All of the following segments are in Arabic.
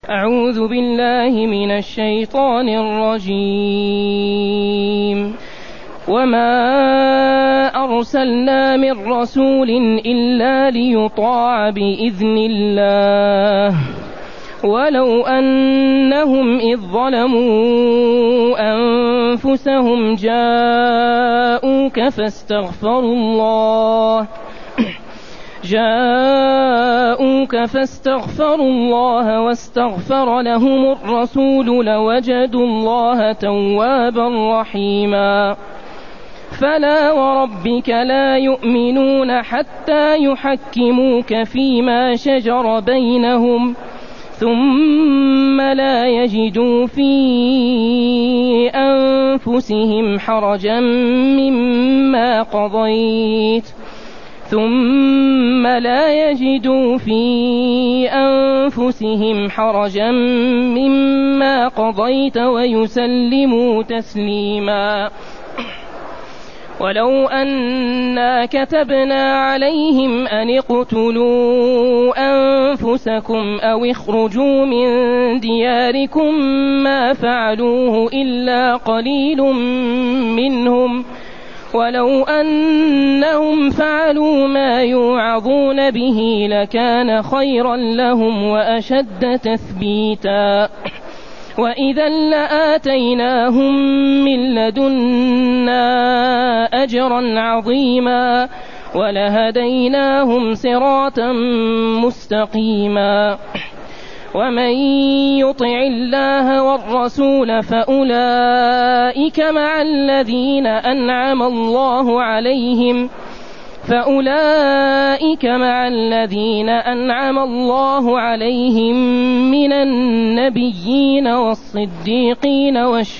أعوذ بالله من الشيطان الرجيم. وما أرسلنا من رسول إلا ليطاع بإذن الله ولو أنهم إذ ظلموا أنفسهم جاءوك فاستغفروا الله واستغفر لهم الرسول لوجدوا الله توابا رحيما. فلا وربك لا يؤمنون حتى يحكموك فيما شجر بينهم ثم لا يجدوا في أنفسهم حرجا مما قضيت ويسلموا تسليما. ولو أنا كتبنا عليهم أن اقتلوا أنفسكم أو اخرجوا من دياركم ما فعلوه إلا قليل منهم ولو أنهم فعلوا ما يوعظون به لكان خيرا لهم وأشد تثبيتا وإذا لآتيناهم من لدنا أجرا عظيما ولهديناهم صراطا مستقيما. ومن يطع الله والرسول فأولئك مع الذين أنعم الله عليهم من النبيين والصديقين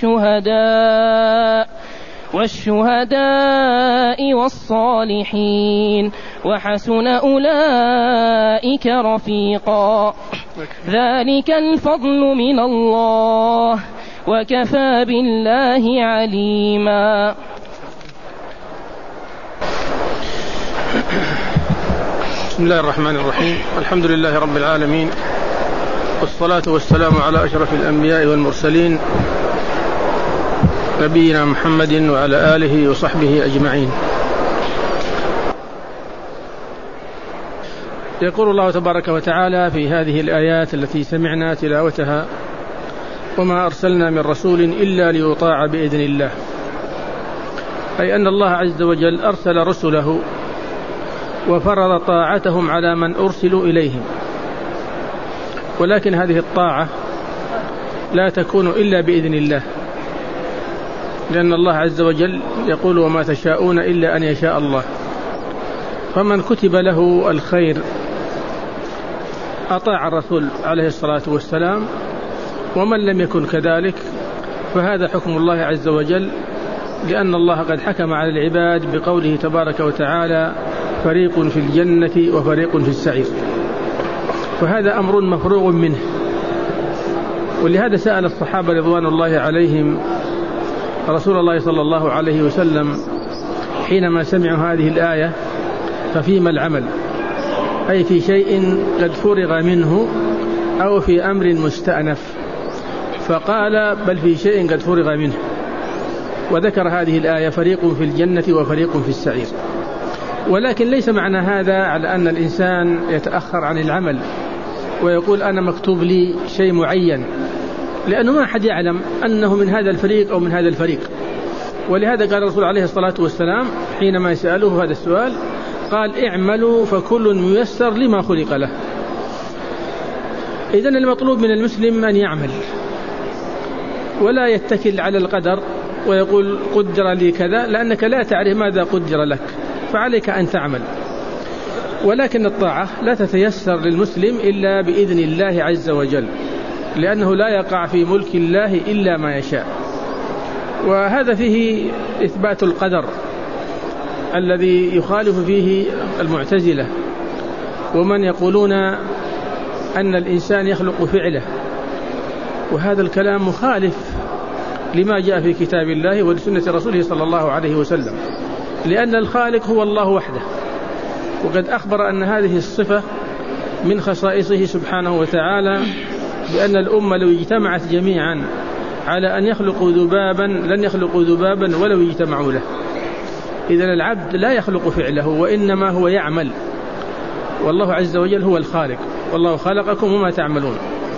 والشهداء والصالحين وحسن أولئك رفيقا. ذلك الفضل من الله وكفى بالله عليما. بسم الله الرحمن الرحيم. الحمد لله رب العالمين، والصلاة والسلام على أشرف الأنبياء والمرسلين نبينا محمد وعلى آله وصحبه أجمعين. يقول الله تبارك وتعالى في هذه الآيات التي سمعنا تلاوتها: وما أرسلنا من رسول إلا ليطاع بإذن الله، أي أن الله عز وجل أرسل رسله وفرض طاعتهم على من أرسلوا إليهم، ولكن هذه الطاعة لا تكون إلا بإذن الله، لأن الله عز وجل يقول: وما تشاءون إلا أن يشاء الله. فمن كتب له الخير أطاع الرسول عليه الصلاة والسلام، ومن لم يكن كذلك فهذا حكم الله عز وجل، لأن الله قد حكم على العباد بقوله تبارك وتعالى: فريق في الجنة وفريق في السعير. فهذا أمر مفروغ منه، ولهذا سأل الصحابة رضوان الله عليهم رسول الله صلى الله عليه وسلم حينما سمعوا هذه الآية: ففيما العمل؟ أي في شيء قد فرغ منه أو في أمر مستأنف، فقال: بل في شيء قد فرغ منه، وذكر هذه الآية: فريق في الجنة وفريق في السعير. ولكن ليس معنى هذا على أن الإنسان يتأخر عن العمل ويقول: أنا مكتوب لي شيء معين، لأنه ما أحد يعلم أنه من هذا الفريق أو من هذا الفريق. ولهذا قال الرسول عليه الصلاة والسلام حينما يسأله هذا السؤال قال: اعملوا فكل ميسر لما خلق له. إذن المطلوب من المسلم أن يعمل ولا يتكل على القدر ويقول قدر لي كذا، لأنك لا تعرف ماذا قدر لك، فعليك أن تعمل. ولكن الطاعة لا تتيسر للمسلم إلا بإذن الله عز وجل، لأنه لا يقع في ملك الله إلا ما يشاء. وهذا فيه إثبات القدر الذي يخالف فيه المعتزلة ومن يقولون أن الإنسان يخلق فعله، وهذا الكلام مخالف لما جاء في كتاب الله ولسنة رسوله صلى الله عليه وسلم، لأن الخالق هو الله وحده، وقد أخبر أن هذه الصفة من خصائصه سبحانه وتعالى بأن الأمة لو اجتمعت جميعا على أن يخلقوا ذبابا لن يخلقوا ذبابا ولو اجتمعوا له. إذن العبد لا يخلق فعله وإنما هو يعمل، والله عز وجل هو الخالق، والله خلقكم وما تعملون.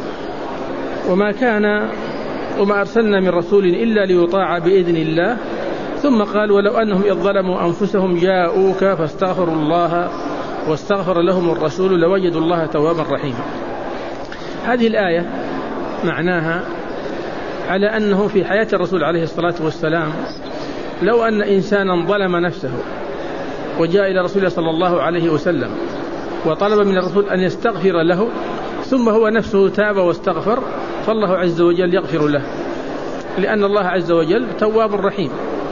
وما أرسلنا من رسول إلا ليطاع بإذن الله. ثم قال ولو أنهم إذ ظلموا أنفسهم جاءوك فاستغفروا الله واستغفر لهم الرسول لوجدوا الله توابا رحيما. هذه الآية معناها على أنه في حياة الرسول عليه الصلاة والسلام لو أن إنسانا ظلم نفسه وجاء إلى رسول الله صلى الله عليه وسلم وطلب من الرسول أن يستغفر له ثم هو نفسه تاب واستغفر فالله عز وجل يغفر له، لأن الله عز وجل تواب رحيم.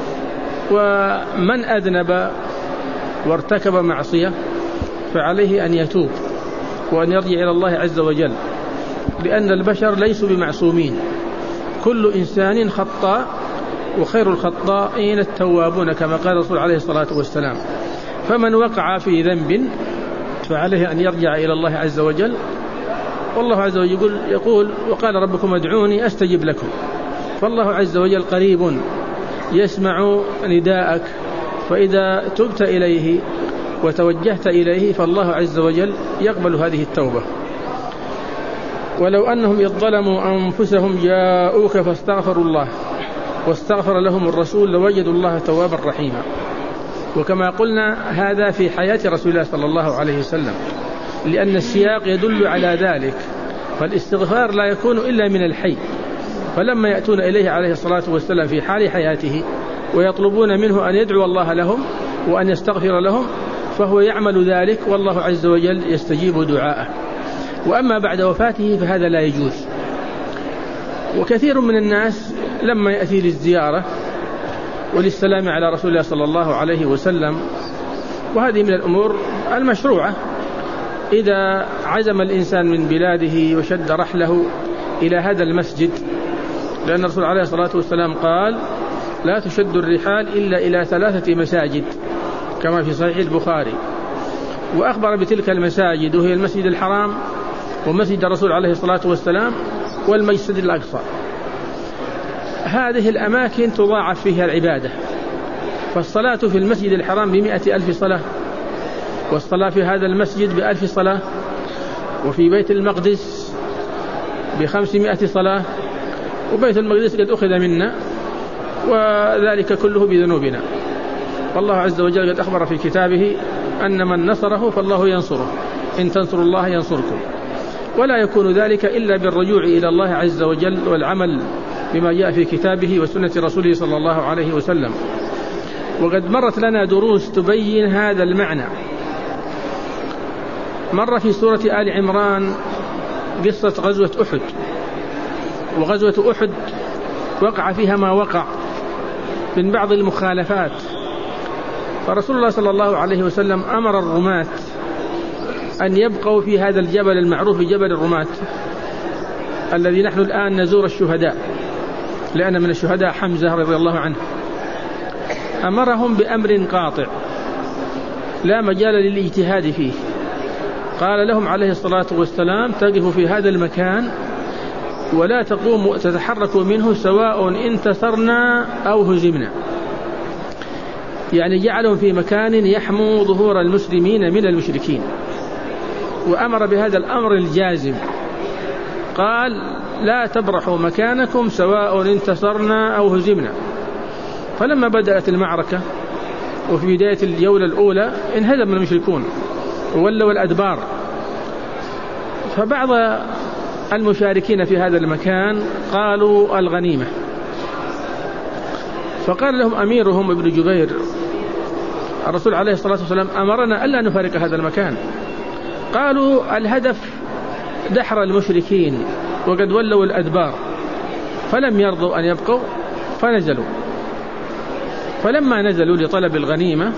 ومن أذنب وارتكب معصية فعليه أن يتوب وأن يرجع إلى الله عز وجل، لأن البشر ليسوا بمعصومين، كل إنسان خطاء وخير الخطائين التوابون كما قال الرسول عليه الصلاة والسلام. فمن وقع في ذنب فعليه أن يرجع إلى الله عز وجل، والله عز وجل يقول وقال ربكم ادعوني أستجب لكم. فالله عز وجل قريب يسمع نداءك، فإذا تبت إليه وتوجهت إليه فالله عز وجل يقبل هذه التوبة. ولو أنهم إذ ظلموا أنفسهم جاءوك فاستغفروا الله واستغفر لهم الرسول لوجدوا الله توابا رحيما. وكما قلنا هذا في حياة رسول الله صلى الله عليه وسلم، لأن السياق يدل على ذلك، فالاستغفار لا يكون إلا من الحي. فلما يأتون إليه عليه الصلاة والسلام في حال حياته ويطلبون منه أن يدعو الله لهم وأن يستغفر لهم فهو يعمل ذلك، والله عز وجل يستجيب دعاءه. وأما بعد وفاته فهذا لا يجوز. وكثير من الناس لما يأتي للزيارة وللسلام على رسول الله صلى الله عليه وسلم، وهذه من الأمور المشروعة، إذا عزم الإنسان من بلاده وشد رحله إلى هذا المسجد، لأن الرسول عليه الصلاة والسلام قال لا تشد الرحال إلا إلى 3 مساجد كما في صحيح البخاري، وأخبر بتلك المساجد وهي المسجد الحرام ومسجد الرسول عليه الصلاة والسلام والمسجد الأقصى. هذه الأماكن تضاعف فيها العبادة، فالصلاة في المسجد الحرام ب100,000 صلاة، والصلاة في هذا المسجد ب1000 صلاة، وفي بيت المقدس ب500 صلاة، وبيت المقدس قد أخذ منا، وذلك كله بذنوبنا. والله عز وجل قد أخبر في كتابه أن من نصره فالله ينصره، إن تنصروا الله ينصركم. ولا يكون ذلك إلا بالرجوع إلى الله عز وجل والعمل بما جاء في كتابه وسنة رسوله صلى الله عليه وسلم. وقد مرت لنا دروس تبين هذا المعنى. مر في سورة آل عمران قصة غزوة أحد، وغزوة أحد وقع فيها ما وقع من بعض المخالفات، فرسول الله صلى الله عليه وسلم أمر الرماة أن يبقوا في هذا الجبل المعروف بجبل الرماة الذي نحن الآن نزور الشهداء، لأن من الشهداء حمزة رضي الله عنه. أمرهم بأمر قاطع لا مجال للاجتهاد فيه، قال لهم عليه الصلاة والسلام تقفوا في هذا المكان ولا تقوموا تتحركوا منه سواء انتصرنا أو هزمنا، يعني جعلهم في مكان يحموا ظهور المسلمين من المشركين. وأمر بهذا الأمر الجازم، قال لا تبرحوا مكانكم سواء انتصرنا أو هزمنا. فلما بدأت المعركة وفي بداية الجولة الأولى انهزم المشركون وولوا الأدبار، فبعض المشاركين في هذا المكان قالوا الغنيمة، فقال لهم أميرهم ابن جبير الرسول عليه الصلاة والسلام أمرنا ألا نفارق هذا المكان. قالوا الهدف دحر المشركين وقد ولوا الأدبار، فلم يرضوا أن يبقوا فنزلوا. فلما نزلوا لطلب الغنيمة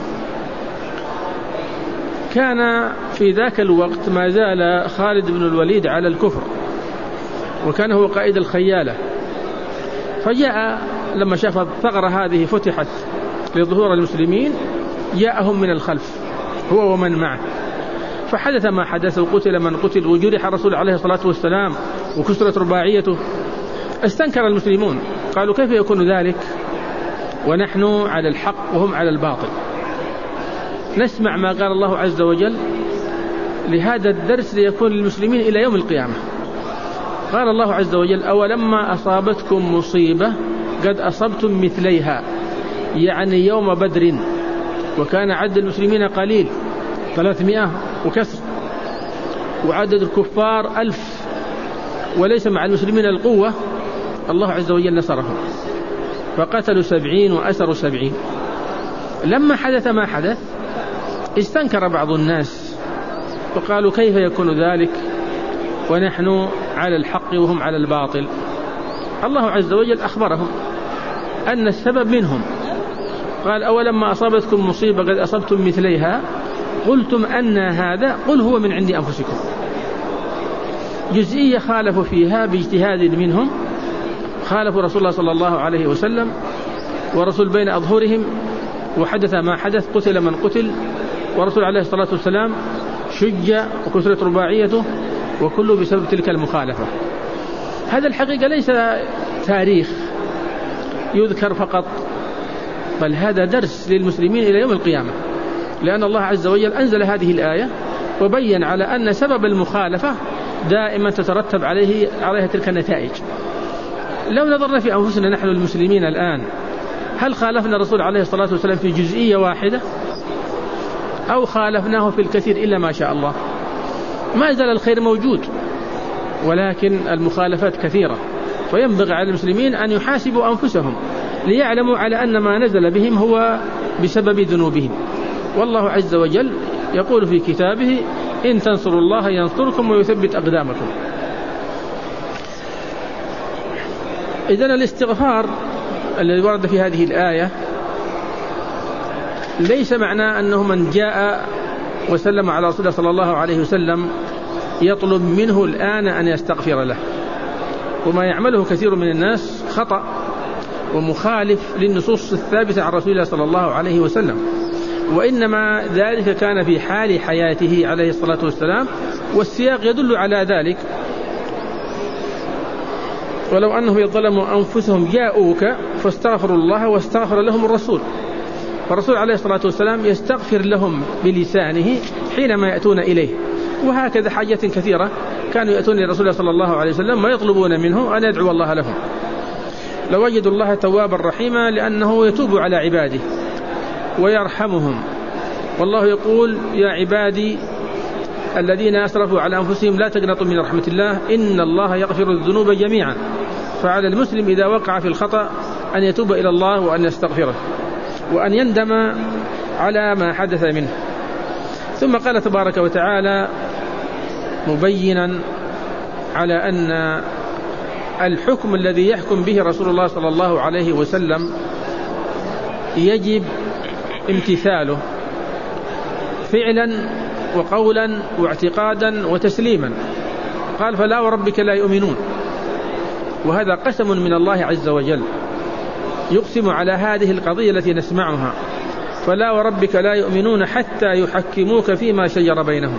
كان في ذاك الوقت ما زال خالد بن الوليد على الكفر، وكان هو قائد الخيالة. فجاء لما شاف الثغرة هذه فتحت لظهور المسلمين جاءهم من الخلف هو ومن معه، فحدث ما حدث وقتل من قتل وجرح الرسول عليه الصلاة والسلام وكسرت رباعيته. استنكر المسلمون، قالوا كيف يكون ذلك ونحن على الحق وهم على الباطل؟ نسمع ما قال الله عز وجل لهذا الدرس ليكون للمسلمين إلى يوم القيامة. قال الله عز وجل: أولما أصابتكم مصيبة قد أصبتم مثليها، يعني يوم بدر، وكان عدد المسلمين قليل 300 وكسر، وعدد الكفار 1000، وليس مع المسلمين القوة. الله عز وجل نصرهم فقتلوا 70 وأسروا 70. لما حدث ما حدث استنكر بعض الناس وقالوا كيف يكون ذلك ونحن على الحق وهم على الباطل؟ الله عز وجل أخبرهم أن السبب منهم. قال: أولما أصابتكم مصيبة قد أصبتم مثليها قلتم أن هذا، قل هو من عند أنفسكم. جزئية خالفوا فيها باجتهاد منهم، خالفوا رسول الله صلى الله عليه وسلم ورسول بين أظهرهم، وحدث ما حدث، قتل من قتل، ورسول عليه الصلاة والسلام شج وكسرت رباعيته، وكله بسبب تلك المخالفة. هذا الحقيقة ليس تاريخ يذكر فقط، بل هذا درس للمسلمين إلى يوم القيامة، لأن الله عز وجل أنزل هذه الآية وبين على أن سبب المخالفة دائما تترتب عليها تلك النتائج. لو نظرنا في أنفسنا نحن المسلمين الآن، هل خالفنا الرسول عليه الصلاة والسلام في جزئية واحدة أو خالفناه في الكثير إلا ما شاء الله؟ ما زال الخير موجود، ولكن المخالفات كثيرة، فينبغي على المسلمين أن يحاسبوا أنفسهم ليعلموا على أن ما نزل بهم هو بسبب ذنوبهم. والله عز وجل يقول في كتابه: إن تنصروا الله ينصركم ويثبت أقدامكم. إذن الاستغفار الذي ورد في هذه الآية ليس معناه أنه من جاء وسلم على رسول الله صلى الله عليه وسلم يطلب منه الآن أن يستغفر له، وما يعمله كثير من الناس خطأ ومخالف للنصوص الثابتة عن رسول الله صلى الله عليه وسلم، وإنما ذلك كان في حال حياته عليه الصلاة والسلام، والسياق يدل على ذلك. ولو أنهم يظلموا أنفسهم جاءوك فاستغفروا الله واستغفر لهم الرسول، فالرسول عليه الصلاة والسلام يستغفر لهم بلسانه حينما يأتون إليه. وهكذا حاجات كثيرة كانوا يأتون لرسول الله صلى الله عليه وسلم ويطلبون منه أن يدعو الله لهم. لوجدوا الله توابا رحيما، لأنه يتوب على عباده ويرحمهم. والله يقول: يا عبادي الذين أسرفوا على أنفسهم لا تقنطوا من رحمة الله إن الله يغفر الذنوب جميعا. فعلى المسلم إذا وقع في الخطأ أن يتوب إلى الله وأن يستغفره وأن يندم على ما حدث منه. ثم قال تبارك وتعالى مبينا على أن الحكم الذي يحكم به رسول الله صلى الله عليه وسلم يجب امتثاله فعلا وقولا واعتقادا وتسليما. قال: فلا وربك لا يؤمنون، وهذا قسم من الله عز وجل يقسم على هذه القضية التي نسمعها: فلا وربك لا يؤمنون حتى يحكموك فيما شجر بينهم.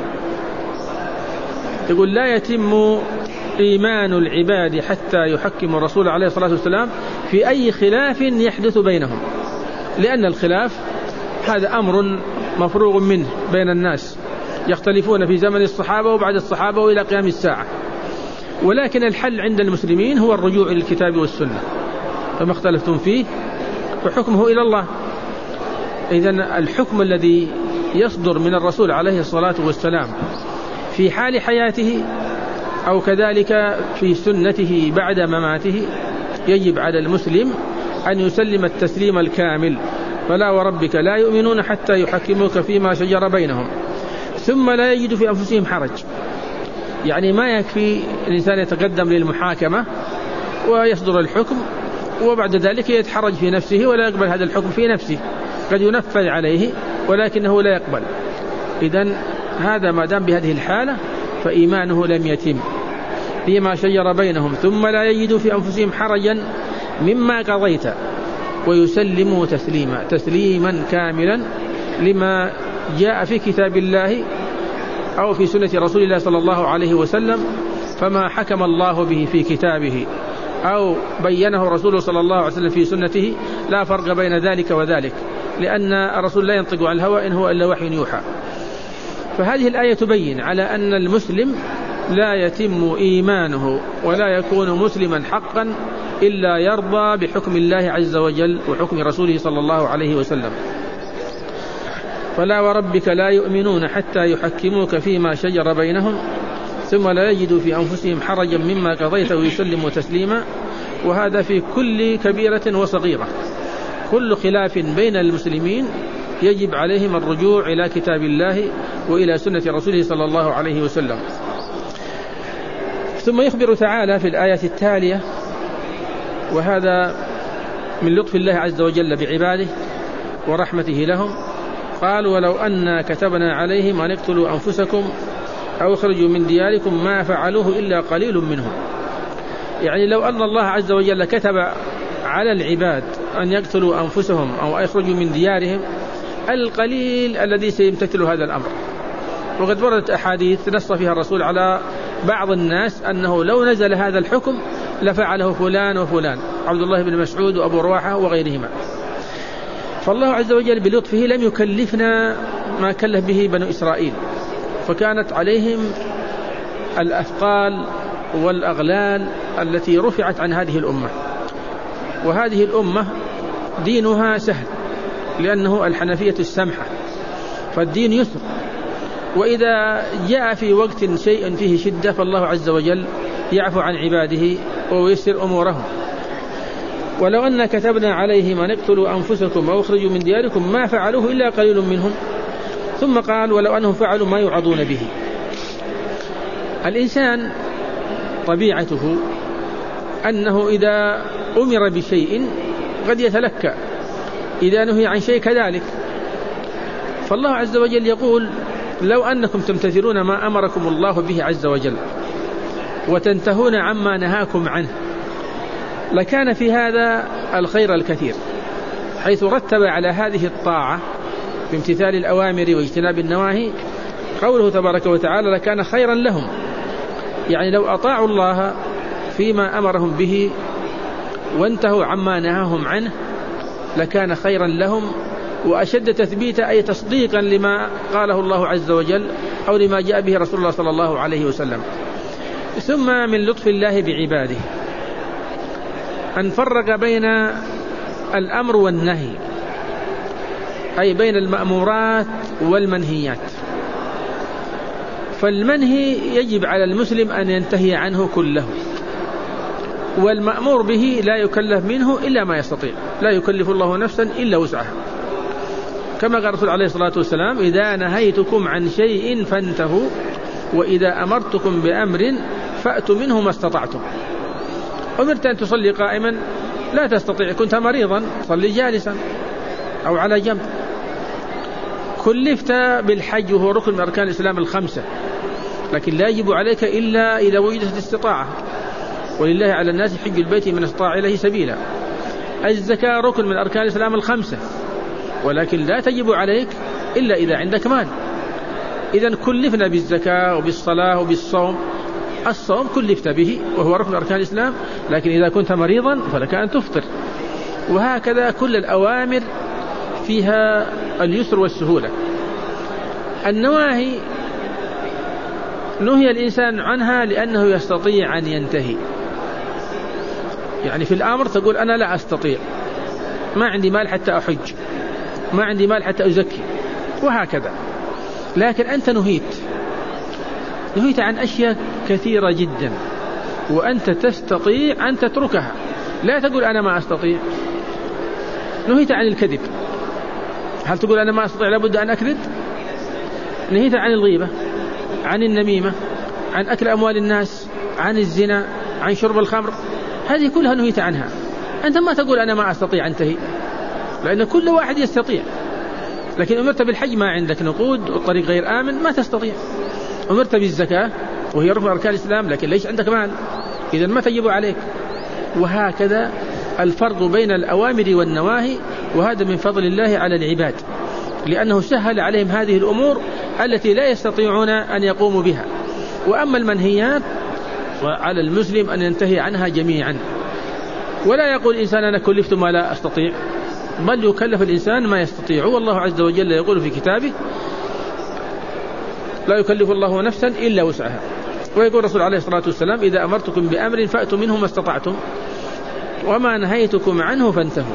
يقول: لا يتم إيمان العباد حتى يحكموا الرسول عليه الصلاة والسلام في أي خلاف يحدث بينهم، لأن الخلاف هذا أمر مفروغ منه بين الناس، يختلفون في زمن الصحابة وبعد الصحابة وإلى قيام الساعة، ولكن الحل عند المسلمين هو الرجوع إلى الكتاب والسنة، فما اختلفتم فيه فحكمه إلى الله. إذن الحكم الذي يصدر من الرسول عليه الصلاة والسلام في حال حياته أو كذلك في سنته بعد مماته يجب على المسلم أن يسلم التسليم الكامل. فلا وربك لا يؤمنون حتى يحكموك فيما شجر بينهم ثم لا يجد في أنفسهم حرج. يعني ما يكفي الإنسان يتقدم للمحاكمة ويصدر الحكم وبعد ذلك يتحرج في نفسه ولا يقبل هذا الحكم في نفسه، قد ينفذ عليه ولكنه لا يقبل. إذن هذا ما دام بهذه الحالة فإيمانه لم يتم. فيما شجر بينهم ثم لا يجد في أنفسهم حرجا مما قضيت ويسلموا تسليما كاملا لما جاء في كتاب الله أو في سنة رسول الله صلى الله عليه وسلم، فما حكم الله به في كتابه أو بينه رسوله صلى الله عليه وسلم في سنته لا فرق بين ذلك وذلك، لأن الرسول لا ينطق عن الهوى إن هو إلا وحي يوحى. فهذه الآية تبين على أن المسلم لا يتم إيمانه ولا يكون مسلما حقا إلا يرضى بحكم الله عز وجل وحكم رسوله صلى الله عليه وسلم. فلا وربك لا يؤمنون حتى يحكموك فيما شجر بينهم ثم لا يجدوا في أنفسهم حرجا مما قضيت ويسلموا تسليما. وهذا في كل كبيرة وصغيرة، كل خلاف بين المسلمين يجب عليهم الرجوع إلى كتاب الله وإلى سنة رسوله صلى الله عليه وسلم. ثم يخبر تعالى في الآية التالية، وهذا من لطف الله عز وجل بعباده ورحمته لهم، قال ولو أن كتبنا عليهم أن اقتلوا أنفسكم أو اخرجوا من دياركم ما فعلوه إلا قليل منهم. يعني لو أن الله عز وجل كتب على العباد أن يقتلوا أنفسهم أو يخرجوا من ديارهم، القليل الذي سيمتثل هذا الأمر. وقد وردت أحاديث نص فيها الرسول على بعض الناس أنه لو نزل هذا الحكم لفعله فلان وفلان، عبد الله بن مسعود وأبو رواحة وغيرهما. فالله عز وجل بلطفه لم يكلفنا ما كلف به بنو إسرائيل، فكانت عليهم الأثقال والأغلال التي رفعت عن هذه الأمة. وهذه الأمة دينها سهل لأنه الحنفية السمحة، فالدين يسر، وإذا جاء في وقت شيء فيه شدة فالله عز وجل يعفو عن عباده ويسر أمورهم. ولو أن كتبنا عليهم أن اقتلوا أنفسكم أو اخرجوا من دياركم ما فعلوه إلا قليل منهم. ثم قال ولو أنهم فعلوا ما يوعظون به. الإنسان طبيعته أنه إذا أمر بشيء قد يتلكأ، إذا نهي عن شيء كذلك. فالله عز وجل يقول لو أنكم تمتثلون ما أمركم الله به عز وجل وتنتهون عما نهاكم عنه لكان في هذا الخير الكثير، حيث رتب على هذه الطاعة بامتثال الأوامر واجتناب النواهي قوله تبارك وتعالى لكان خيرا لهم. يعني لو أطاعوا الله فيما أمرهم به وانتهوا عما نهاهم عنه لكان خيرا لهم وأشد تثبيتا، أي تصديقا لما قاله الله عز وجل أو لما جاء به رسول الله صلى الله عليه وسلم. ثم من لطف الله بعباده أن فرق بين الأمر والنهي، أي بين المأمورات والمنهيات. فالمنهي يجب على المسلم أن ينتهي عنه كله، والمأمور به لا يكلف منه إلا ما يستطيع، لا يكلف الله نفسا إلا وسعها، كما قال الرسول عليه الصلاة والسلام إذا نهيتكم عن شيء فانتهوا وإذا أمرتكم بأمر فأتوا منه ما استطعتم. أمرت أن تصلي قائما لا تستطيع، كنت مريضا صلي جالسا أو على جنب. كلفت بالحج وهو ركن من أركان الإسلام الخمسة، لكن لا يجب عليك إلا إذا وجدت استطاعة، ولله على الناس حج البيت من استطاع إليه سبيلا. الزكاة ركن من أركان الإسلام الخمسة، ولكن لا تجب عليك إلا إذا عندك مال. إذن كلفنا بالزكاة وبالصلاة وبالصوم. الصوم كلفت به وهو ركن أركان الإسلام، لكن إذا كنت مريضا فلك أن تفطر. وهكذا كل الأوامر فيها اليسر والسهولة. النواهي نهي الإنسان عنها لأنه يستطيع أن ينتهي. يعني في الأمر تقول أنا لا أستطيع، ما عندي مال حتى أحج، ما عندي مال حتى أزكي، وهكذا. لكن أنت نهيت عن أشياء كثيرة جدا وأنت تستطيع أن تتركها، لا تقول أنا ما أستطيع. نهيت عن الكذب، هل تقول أنا ما أستطيع لابد أن أكذب؟ نهيت عن الغيبة، عن النميمة، عن أكل أموال الناس، عن الزنا، عن شرب الخمر، هذه كلها نهيت عنها. أنت ما تقول أنا ما أستطيع أنتهي، لأن كل واحد يستطيع. لكن أمرت بالحج ما عندك نقود والطريق غير آمن ما تستطيع. أمرت بالزكاة وهي ركن أركان الإسلام لكن ليس عندك مال، إذن ما تجب عليك. وهكذا الفرق بين الأوامر والنواهي، وهذا من فضل الله على العباد لأنه سهل عليهم هذه الأمور التي لا يستطيعون أن يقوموا بها. وأما المنهيات وعلى المسلم أن ينتهي عنها جميعا. ولا يقول الإنسان أنا كلفت ما لا أستطيع، بل يكلف الإنسان ما يستطيع. والله عز وجل يقول في كتابه لا يكلف الله نفسا إلا وسعها. ويقول الرسول عليه الصلاة والسلام إذا أمرتكم بأمر فأتوا منه ما استطعتم وما نهيتكم عنه فانتهوا.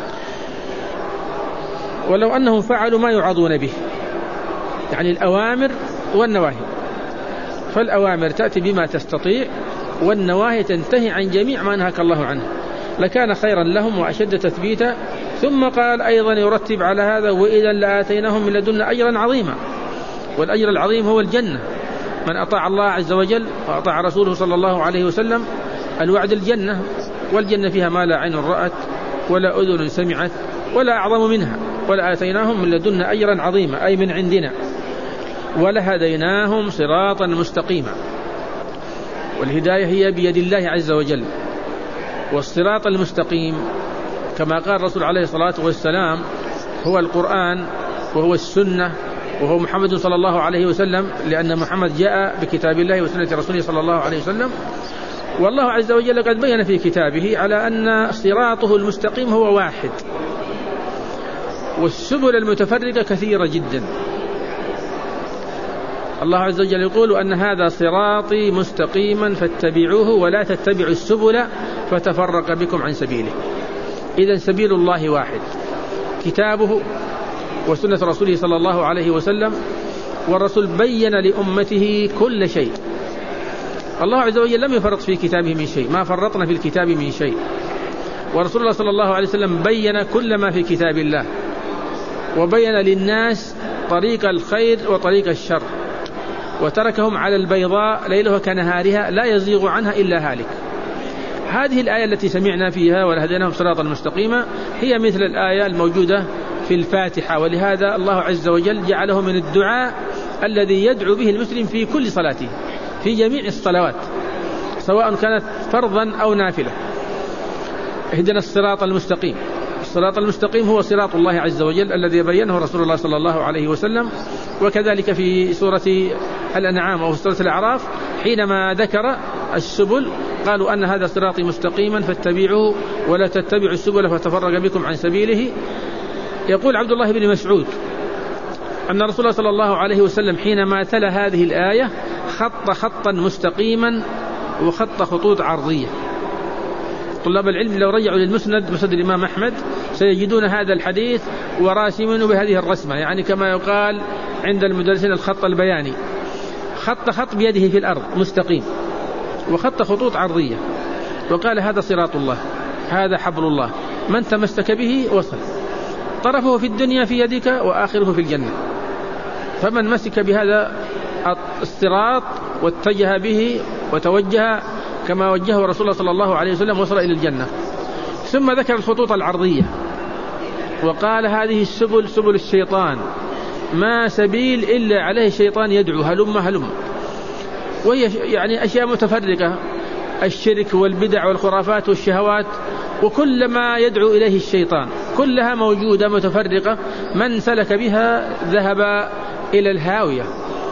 ولو أنهم فعلوا ما يعظون به، يعني الأوامر والنواهي، فالأوامر تأتي بما تستطيع والنواهي تنتهي عن جميع ما نهاك الله عنه لكان خيرا لهم وأشد تثبيتا. ثم قال أيضا يرتب على هذا وإذا لآتيناهم من لدنا أجرا عظيما. والأجر العظيم هو الجنة. من أطاع الله عز وجل وأطاع رسوله صلى الله عليه وسلم الوعد الجنة، والجنة فيها ما لا عين رأت ولا أذن سمعت ولا أعظم منها. ولآتيناهم من لدنا أجرا عظيما أي من عندنا ولهديناهم صراطا مستقيما. والهداية هي بيد الله عز وجل. والصراط المستقيم كما قال الرسول عليه الصلاة والسلام هو القرآن وهو السنة وهو محمد صلى الله عليه وسلم، لأن محمد جاء بكتاب الله وسنة رسوله صلى الله عليه وسلم. والله عز وجل قد بين في كتابه على أن صراطه المستقيم هو واحد، والسبل المتفرقة كثيرة جدا. الله عز وجل يقول أن هذا صراطي مستقيما فاتبعوه ولا تتبعوا السبل فتفرق بكم عن سبيله. إذن سبيل الله واحد، كتابه وسنة رسوله صلى الله عليه وسلم. والرسول بين لأمته كل شيء. الله عز وجل لم يفرط في كتابه من شيء، ما فرطنا في الكتاب من شيء. ورسول الله صلى الله عليه وسلم بين كل ما في كتاب الله، وبين للناس طريق الخير وطريق الشر، وتركهم على البيضاء ليلها كنهارها لا يزيغ عنها إلا هالك. هذه الآية التي سمعنا فيها ولهديناهم صراطا مستقيما هي مثل الآية الموجودة في الفاتحة. ولهذا الله عز وجل جعله من الدعاء الذي يدعو به المسلم في كل صلاته في جميع الصلوات سواء كانت فرضا أو نافلة. اهدنا الصراط المستقيم. الصراط المستقيم هو صراط الله عز وجل الذي بينه رسول الله صلى الله عليه وسلم. وكذلك في سورة الأنعام أو سورة الأعراف حينما ذكر السبل قالوا أن هذا صراطي مستقيما فاتبعوه ولا تتبعوا السبل فتفرق بكم عن سبيله. يقول عبد الله بن مسعود أن رسول الله صلى الله عليه وسلم حينما تلا هذه الآية خط خطا مستقيما وخط خطوط عرضية. طلاب العلم لو رجعوا للمسند مسند الإمام أحمد سيجدون هذا الحديث وراسمينه بهذه الرسمة، يعني كما يقال عند المدرسين الخط البياني، خط بيده في الأرض مستقيم وخط خطوط عرضية، وقال هذا صراط الله، هذا حبل الله، من تمسك به وصل، طرفه في الدنيا في يدك وآخره في الجنة. فمن مسك بهذا الصراط واتجه به وتوجه كما وجهه رسول الله صلى الله عليه وسلم وصل إلى الجنة. ثم ذكر الخطوط العرضية وقال هذه السبل سبل الشيطان، ما سبيل إلا عليه الشيطان يدعو هلم، وهي يعني أشياء متفرقة، الشرك والبدع والخرافات والشهوات وكل ما يدعو إليه الشيطان كلها موجودة متفرقة، من سلك بها ذهب إلى الهاوية.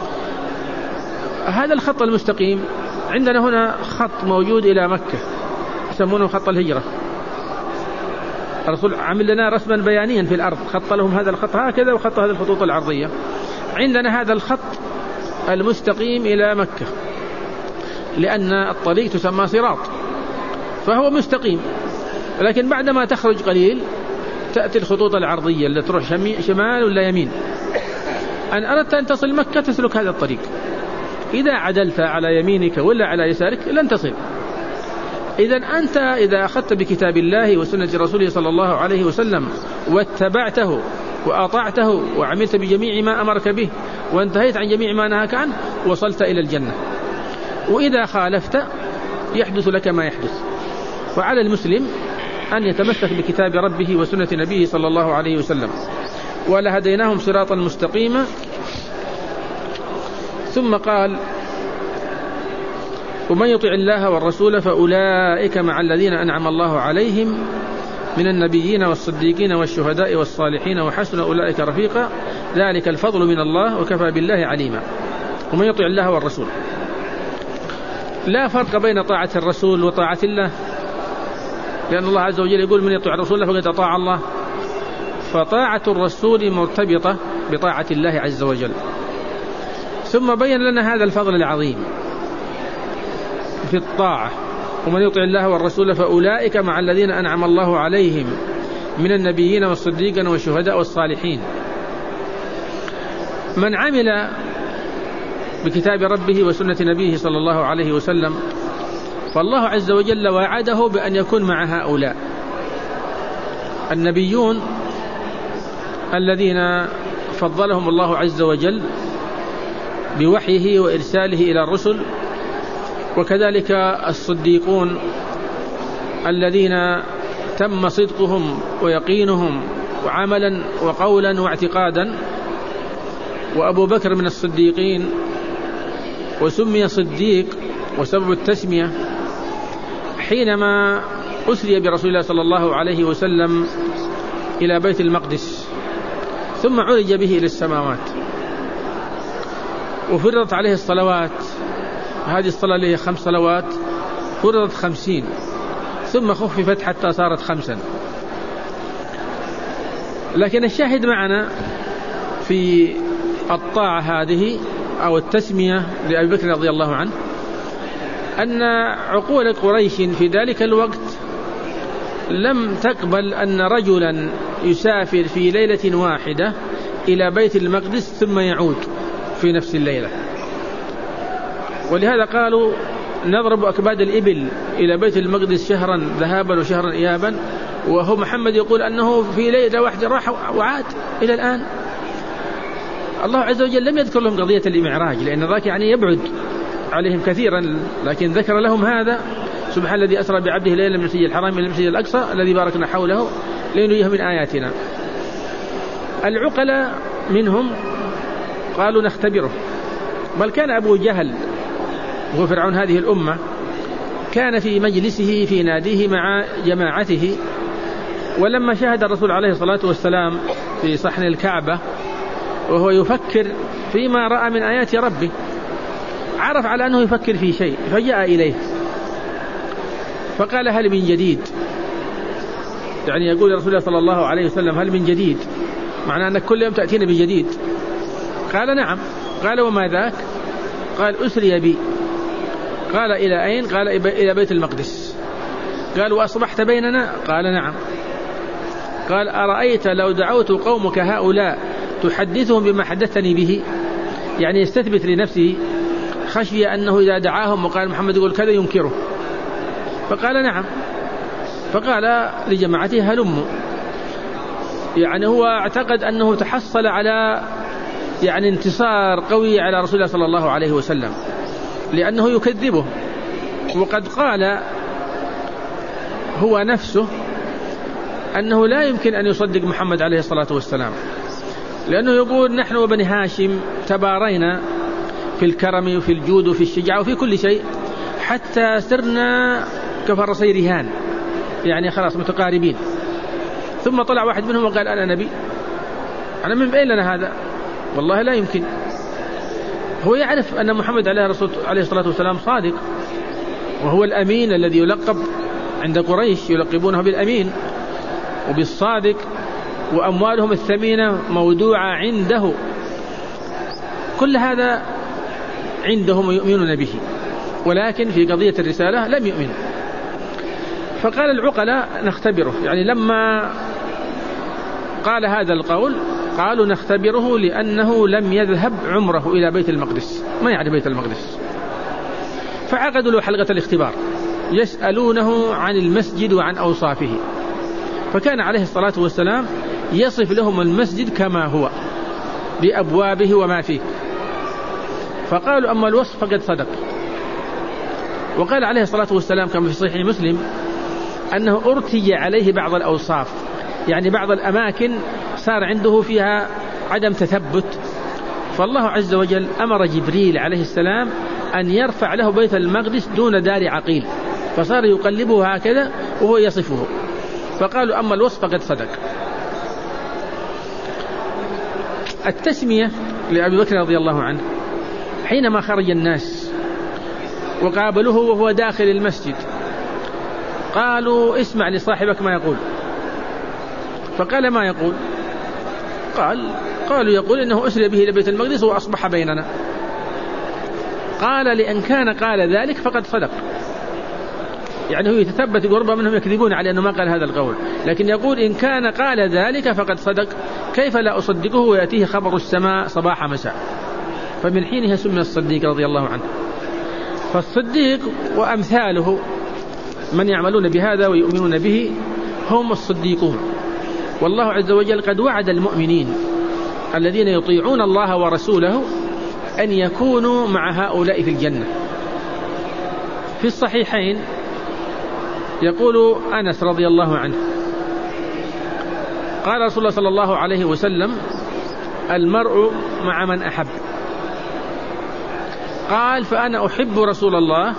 هذا الخط المستقيم عندنا هنا خط موجود إلى مكة يسمونه خط الهجرة. الرسول عمل لنا رسما بيانيا في الأرض، خط لهم هذا الخط هكذا وخط هذه الخطوط العرضية. عندنا هذا الخط المستقيم إلى مكة لأن الطريق تسمى صراط فهو مستقيم، لكن بعدما تخرج قليل تأتي الخطوط العرضية اللي تروح شمال ولا يمين. أن أردت أن تصل مكة تسلك هذا الطريق، إذا عدلت على يمينك ولا على يسارك لن تصل. إذن أنت إذا أخذت بكتاب الله وسنة رسوله صلى الله عليه وسلم واتبعته وأطعته وعملت بجميع ما أمرك به وانتهيت عن جميع ما نهاك عنه وصلت إلى الجنة. وإذا خالفت يحدث لك ما يحدث. وعلى المسلم أن يتمسك بكتاب ربه وسنة نبيه صلى الله عليه وسلم. ولهديناهم صراطا مستقيما. ثم قال ومن يطع الله والرسول فأولئك مع الذين أنعم الله عليهم من النبيين والصديقين والشهداء والصالحين وحسن أولئك رفيقا ذلك الفضل من الله وكفى بالله عليما. ومن يطع الله والرسول لا فرق بين طاعة الرسول وطاعة الله، لأن الله عز وجل يقول من يطيع الرسول فقد أطاع الله، فطاعة الرسول مرتبطة بطاعة الله عز وجل. ثم بين لنا هذا الفضل العظيم في الطاعة، ومن يطع الله والرسول فأولئك مع الذين أنعم الله عليهم من النبيين والصديقين والشهداء والصالحين. من عمل بكتاب ربه وسنة نبيه صلى الله عليه وسلم فالله عز وجل وعده بأن يكون مع هؤلاء النبيون الذين فضلهم الله عز وجل بوحيه وإرساله إلى الرسل، وكذلك الصديقون الذين تم صدقهم ويقينهم وعملا وقولا واعتقادا. وأبو بكر من الصديقين، وسمي صديق وسبب التسمية حينما أسري برسول الله صلى الله عليه وسلم إلى بيت المقدس ثم عرج به إلى السماوات وفرضت عليه الصلوات. هذه الصلاة اللي هي 5 صلوات فرضت 50 ثم خففت حتى صارت 5. لكن الشاهد معنا في الطاعة هذه أو التسمية لأبي بكر رضي الله عنه أن عقول قريش في ذلك الوقت لم تقبل أن رجلا يسافر في ليلة واحدة إلى بيت المقدس ثم يعود في نفس الليلة، ولهذا قالوا نضرب أكباد الإبل إلى بيت المقدس شهرا ذهابا وشهرا إيابا، وهو محمد يقول أنه في ليلة واحدة راح وعاد إلى الآن. الله عز وجل لم يذكر لهم قضية الإمعراج لأن ذاك يعني يبعد عليهم كثيرا، لكن ذكر لهم هذا: سبحان الذي أسرى بعبده ليلا من المسجد الحرام إلى المسجد الأقصى الذي باركنا حوله لنريه من آياتنا. العقلاء منهم قالوا نختبره، بل كان أبو جهل وهو فرعون هذه الأمة كان في مجلسه في ناديه مع جماعته، ولما شاهد الرسول عليه الصلاة والسلام في صحن الكعبة وهو يفكر فيما رأى من آيات ربه عرف على أنه يفكر في شيء، فجاء إليه فقال: هل من جديد؟ يعني يقول رسول الله صلى الله عليه وسلم: هل من جديد؟ معنى أنك كل يوم تأتينا بجديد. قال: نعم. قال: وما ذاك؟ قال: أسري بي. قال: إلى أين؟ قال: إلى بيت المقدس. قال: وأصبحت بيننا؟ قال: نعم. قال: أرأيت لو دعوت قومك هؤلاء تحدثهم بما حدثني به؟ يعني يستثبت لنفسه خشية أنه إذا دعاهم وقال محمد يقول كذا ينكره. فقال: نعم. فقال لجماعته: هلموا. يعني هو اعتقد أنه تحصل على يعني انتصار قوي على رسول الله صلى الله عليه وسلم لأنه يكذبه، وقد قال هو نفسه أنه لا يمكن أن يصدق محمد عليه الصلاة والسلام، لأنه يقول: نحن وبني هاشم تبارينا في الكرم وفي الجود وفي الشجاعة وفي كل شيء حتى صرنا كفرسي رهان، يعني خلاص متقاربين. ثم طلع واحد منهم وقال: أنا نبي. أنا من بين لنا هذا؟ والله لا يمكن. هو يعرف أن محمد عليه الصلاة والسلام صادق، وهو الأمين الذي يلقب عند قريش، يلقبونه بالأمين وبالصادق، وأموالهم الثمينة مودوعة عنده. كل هذا عندهم يؤمنون به، ولكن في قضية الرسالة لم يؤمن. فقال العقلاء: نختبره. يعني لما قال هذا القول قالوا نختبره لأنه لم يذهب عمره إلى بيت المقدس، ما يعني بيت المقدس. فعقدوا له حلقة الاختبار يسألونه عن المسجد وعن أوصافه، فكان عليه الصلاة والسلام يصف لهم المسجد كما هو بأبوابه وما فيه. فقالوا: أما الوصف فقد صدق. وقال عليه الصلاة والسلام كما في صحيح مسلم أنه أرتج عليه بعض الأوصاف، يعني بعض الأماكن صار عنده فيها عدم تثبت، فالله عز وجل أمر جبريل عليه السلام أن يرفع له بيت المقدس دون دار عقيل، فصار يقلبه هكذا وهو يصفه. فقالوا: أما الوصف فقد صدق. التسمية لأبي بكر رضي الله عنه حينما خرج الناس وقابلوه وهو داخل المسجد، قالوا اسمع لصاحبك ما يقول. فقال ما يقول؟ قالوا يقول إنه أسري به إلى بيت المقدس وأصبح بيننا. قال لأن كان قال ذلك فقد صدق، يعني هو يتثبت قربا منهم يكذبون على أنه ما قال هذا القول، لكن يقول إن كان قال ذلك فقد صدق، كيف لا أصدقه ويأتيه خبر السماء صباح مساء. فمن حينها سمي الصديق رضي الله عنه. فالصديق وأمثاله من يعملون بهذا ويؤمنون به هم الصديقون. والله عز وجل قد وعد المؤمنين الذين يطيعون الله ورسوله أن يكونوا مع هؤلاء في الجنة. في الصحيحين يقول أنس رضي الله عنه قال رسول الله صلى الله عليه وسلم المرء مع من أحب. قال فأنا أحب رسول الله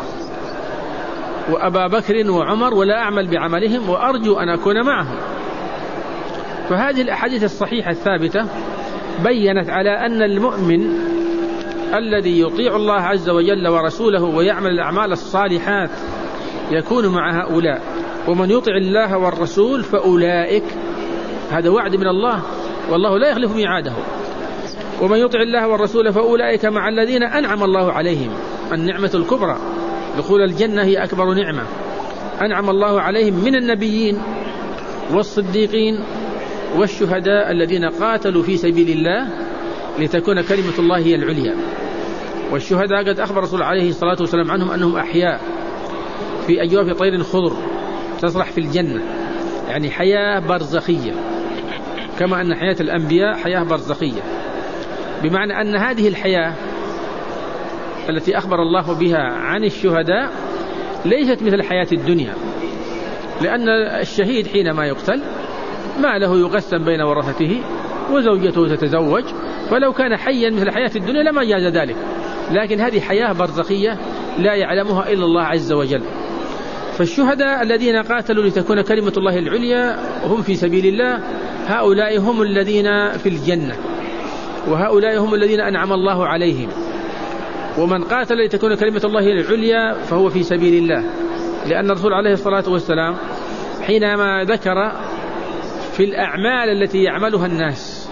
وأبا بكر وعمر ولا أعمل بعملهم وأرجو أن أكون معهم. فهذه الأحاديث الصحيحة الثابتة بيّنت على أن المؤمن الذي يطيع الله عز وجل ورسوله ويعمل الأعمال الصالحات يكون مع هؤلاء، ومن يطع الله والرسول فأولئك، هذا وعد من الله والله لا يخلف ميعاده، ومن يطع الله والرسول فأولئك مع الذين أنعم الله عليهم. النعمة الكبرى دخول الجنة هي أكبر نعمة أنعم الله عليهم من النبيين والصديقين والشهداء الذين قاتلوا في سبيل الله لتكون كلمة الله هي العليا. والشهداء قد أخبر رسول عليه الصلاة والسلام عنهم أنهم أحياء في أجواف طير خضر تصرح في الجنة، يعني حياة برزخية، كما أن حياة الأنبياء حياة برزخية، بمعنى أن هذه الحياة التي أخبر الله بها عن الشهداء ليست مثل حياة الدنيا، لأن الشهيد حينما يقتل ماله يقسم بين ورثته وزوجته تتزوج، فلو كان حيا مثل حياة الدنيا لما جاز ذلك، لكن هذه حياة برزخية لا يعلمها إلا الله عز وجل. فالشهداء الذين قاتلوا لتكون كلمة الله العليا هم في سبيل الله هؤلاء هم الذين في الجنة، وهؤلاء هم الذين أنعم الله عليهم. ومن قاتل لتكون كلمة الله العليا فهو في سبيل الله، لأن الرسول عليه الصلاة والسلام حينما ذكر في الأعمال التي يعملها الناس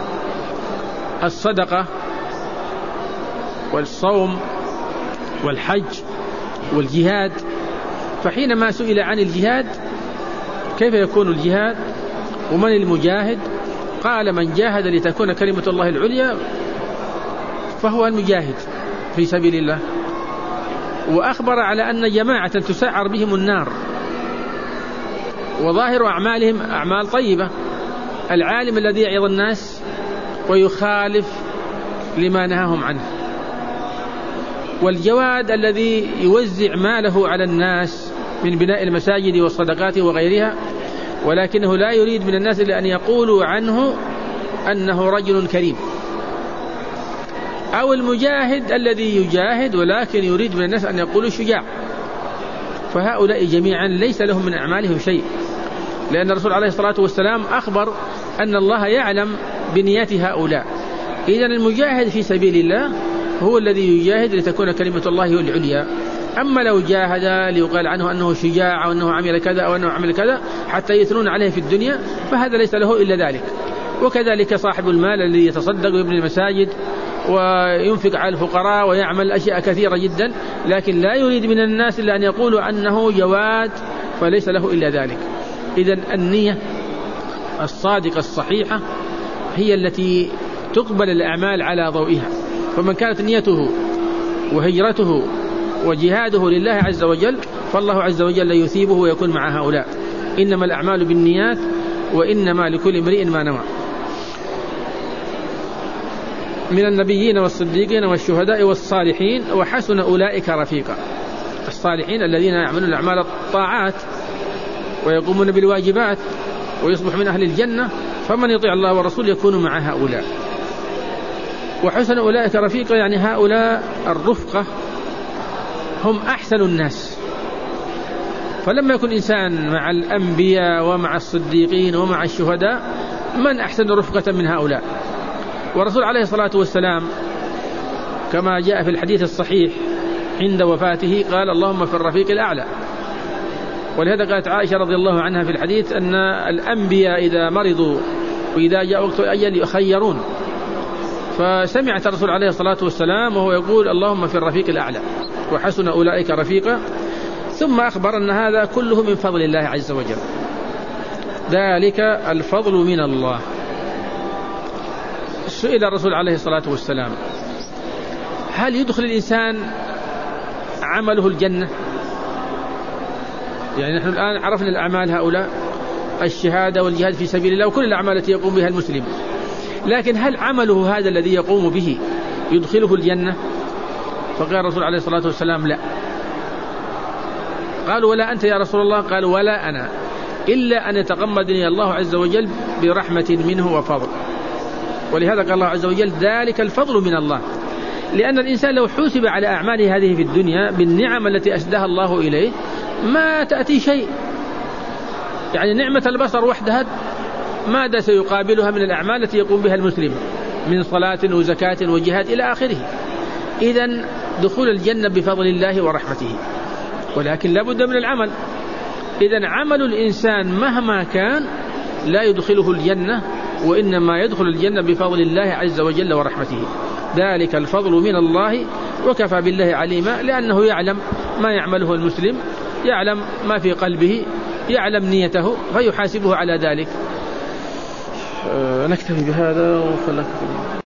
الصدقة والصوم والحج والجهاد، فحينما سئل عن الجهاد كيف يكون الجهاد ومن المجاهد، قال من جاهد لتكون كلمة الله العليا فهو المجاهد في سبيل الله. وأخبر على أن جماعة تسعر بهم النار وظاهر أعمالهم أعمال طيبة، العالم الذي يعظ الناس ويخالف لما نهاهم عنه، والجواد الذي يوزع ماله على الناس من بناء المساجد والصدقات وغيرها، ولكنه لا يريد من الناس إلا أن يقولوا عنه أنه رجل كريم، أو المجاهد الذي يجاهد ولكن يريد من الناس أن يقولوا شجاع. فهؤلاء جميعا ليس لهم من أعمالهم شيء، لأن الرسول عليه الصلاة والسلام أخبر أن الله يعلم بنيات هؤلاء. إذن المجاهد في سبيل الله هو الذي يجاهد لتكون كلمة الله العليا. أما لو جاهد ليقال عنه أنه شجاع أو أنه عمل كذا أو أنه عمل كذا حتى يثنون عليه في الدنيا فهذا ليس له إلا ذلك. وكذلك صاحب المال الذي يتصدق ويبني المساجد وينفق على الفقراء ويعمل أشياء كثيرة جدا، لكن لا يريد من الناس إلا أن يقولوا أنه جواد، فليس له إلا ذلك. إذن النية الصادقة الصحيحة هي التي تقبل الأعمال على ضوئها. فمن كانت نيته وهجرته وجهاده لله عز وجل فالله عز وجل يثيبه ويكون مع هؤلاء. إنما الأعمال بالنيات وإنما لكل امرئ ما نوى. من النبيين والصديقين والشهداء والصالحين وحسن أولئك رفيقا. الصالحين الذين يعملون الأعمال الطاعات ويقومون بالواجبات ويصبح من أهل الجنة، فمن يطيع الله والرسول يكون مع هؤلاء. وحسن أولئك رفيقا يعني هؤلاء الرفقة هم أحسن الناس. فلما يكون إنسان مع الأنبياء ومع الصديقين ومع الشهداء من أحسن رفقة من هؤلاء؟ والرسول عليه الصلاة والسلام كما جاء في الحديث الصحيح عند وفاته قال اللهم في الرفيق الأعلى. ولهذا قالت عائشة رضي الله عنها في الحديث أن الأنبياء إذا مرضوا وإذا جاء وقت الأجل يخيرون، فسمعت الرسول عليه الصلاة والسلام وهو يقول اللهم في الرفيق الأعلى وحسن أولئك رفيقا، ثم أخبر أن هذا كله من فضل الله عز وجل. ذلك الفضل من الله. سئل الرسول عليه الصلاة والسلام هل يدخل الإنسان عمله الجنة؟ يعني نحن الآن عرفنا الأعمال هؤلاء، الشهادة والجهاد في سبيل الله وكل الأعمال التي يقوم بها المسلم، لكن هل عمله هذا الذي يقوم به يدخله الجنة؟ فقال الرسول عليه الصلاة والسلام لا. قالوا ولا أنت يا رسول الله؟ قال ولا أنا، إلا أن يتغمدني الله عز وجل برحمة منه وفضل. ولهذا قال الله عز وجل ذلك الفضل من الله، لأن الإنسان لو حسب على أعماله هذه في الدنيا بالنعم التي أسداها الله إليه ما تأتي شيء. يعني نعمة البصر وحدها ماذا سيقابلها من الأعمال التي يقوم بها المسلم من صلاة وزكاة وجهاد إلى آخره. إذن دخول الجنة بفضل الله ورحمته، ولكن لا بد من العمل. إذن عمل الإنسان مهما كان لا يدخله الجنة، وإنما يدخل الجنة بفضل الله عز وجل ورحمته. ذلك الفضل من الله وكفى بالله عليما، لأنه يعلم ما يعمله المسلم، يعلم ما في قلبه، يعلم نيته فيحاسبه على ذلك. نكتفي بهذا وخلك